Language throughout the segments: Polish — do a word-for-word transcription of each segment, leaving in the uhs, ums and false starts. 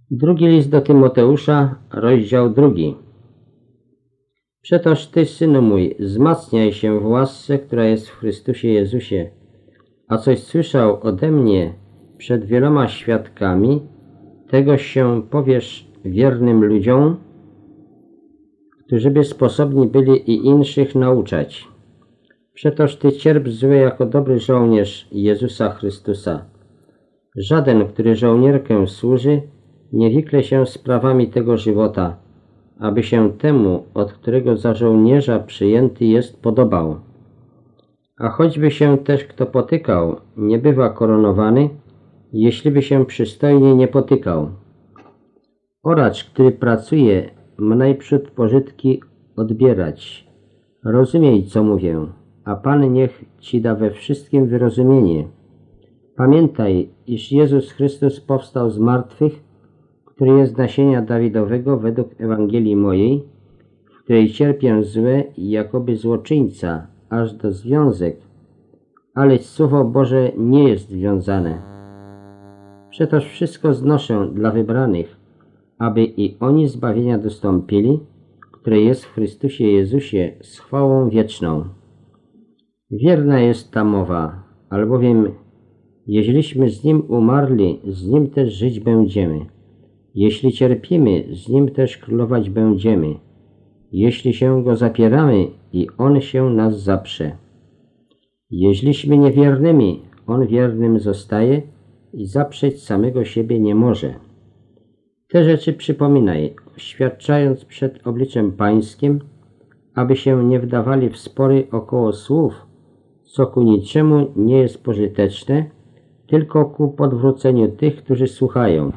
Drugi list do Tymoteusza, rozdział drugi. Przetoż Ty, synu mój, wzmacniaj się w łasce, która jest w Chrystusie Jezusie, a coś słyszał ode mnie przed wieloma świadkami, tego się powiesz wiernym ludziom, którzy by sposobni byli i inszych nauczać. Przetoż Ty cierp złe jako dobry żołnierz Jezusa Chrystusa. Żaden, który żołnierkę służy, nie wikle się sprawami tego żywota, aby się temu, od którego za żołnierza przyjęty jest, podobał. A choćby się też kto potykał, nie bywa koronowany, jeśliby się przystojnie nie potykał. Oracz, który pracuje, ma najprzód pożytki odbierać. Rozumiej, co mówię, a Pan niech Ci da we wszystkim wyrozumienie. Pamiętaj, iż Jezus Chrystus powstał z martwych, który jest z nasienia Dawidowego według Ewangelii mojej, w której cierpię złe i jakoby złoczyńca, aż do związek, ale Słowo Boże nie jest związane. Przetoż wszystko znoszę dla wybranych, aby i oni zbawienia dostąpili, które jest w Chrystusie Jezusie z chwałą wieczną. Wierna jest ta mowa, albowiem jeżeliśmy z Nim umarli, z Nim też żyć będziemy. Jeśli cierpimy, z Nim też królować będziemy. Jeśli się Go zapieramy, i On się nas zaprze. Jeśliśmy niewiernymi, On wiernym zostaje i zaprzeć samego siebie nie może. Te rzeczy przypominaj, oświadczając przed obliczem Pańskim, aby się nie wdawali w spory około słów, co ku niczemu nie jest pożyteczne, tylko ku podwróceniu tych, którzy słuchają.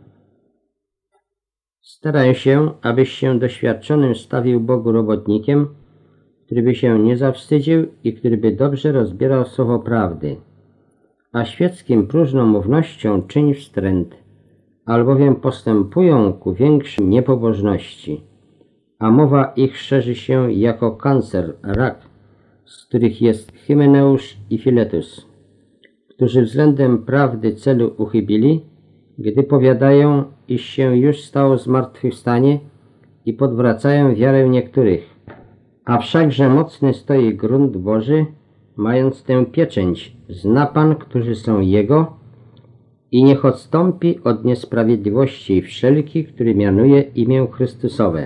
Staraj się, abyś się doświadczonym stawił Bogu robotnikiem, który by się nie zawstydził i który by dobrze rozbierał słowo prawdy. A świeckim próżną mównością czyń wstręt, albowiem postępują ku większej niepobożności, a mowa ich szerzy się jako kancer, rak, z których jest Hymeneusz i Filetus, którzy względem prawdy celu uchybili, gdy powiadają, iż się już stało zmartwychwstanie i podwracają wiarę niektórych. A wszakże mocny stoi grunt Boży, mając tę pieczęć, zna Pan, którzy są Jego, i niech odstąpi od niesprawiedliwości wszelki, który mianuje imię Chrystusowe.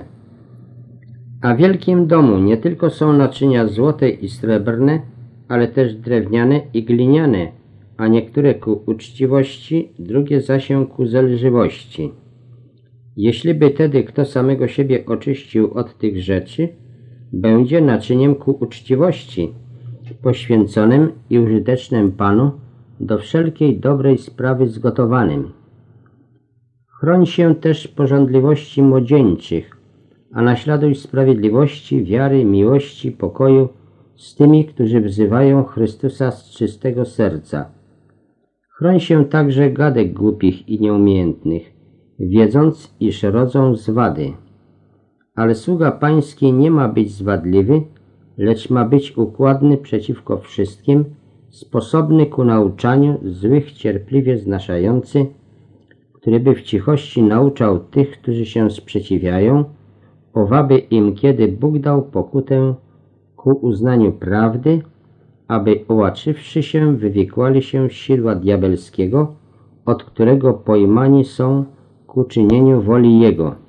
A w wielkim domu nie tylko są naczynia złote i srebrne, ale też drewniane i gliniane, a niektóre ku uczciwości, drugie zaś ku zelżywości. Jeśliby tedy kto samego siebie oczyścił od tych rzeczy, będzie naczyniem ku uczciwości, poświęconym i użytecznym Panu, do wszelkiej dobrej sprawy zgotowanym. Chroń się też pożądliwości młodzieńczych, a naśladuj sprawiedliwości, wiary, miłości, pokoju z tymi, którzy wzywają Chrystusa z czystego serca. Chroń się także gadek głupich i nieumiejętnych, wiedząc, iż rodzą zwady. Ale sługa Pański nie ma być zwadliwy, lecz ma być układny przeciwko wszystkim, sposobny ku nauczaniu, złych cierpliwie znaszający, który by w cichości nauczał tych, którzy się sprzeciwiają, owaby im kiedy Bóg dał pokutę ku uznaniu prawdy, aby ołaczywszy się, wywikłali się z sidła diabelskiego, od którego pojmani są ku czynieniu woli Jego.